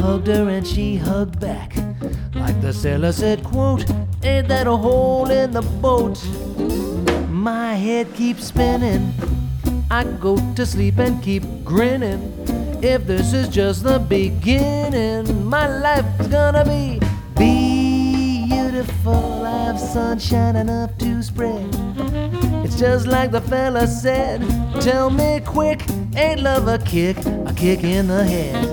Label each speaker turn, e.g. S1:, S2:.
S1: hugged her and she hugged back. Like the sailor said, quote, ain't that a hole in the boat? My head keeps spinning, I go to sleep and keep grinning. If this is just the beginning, my life's gonna be beautiful. I have sunshine enough to spread. It's just like the fella said, tell me quick, ain't love a kick in the head?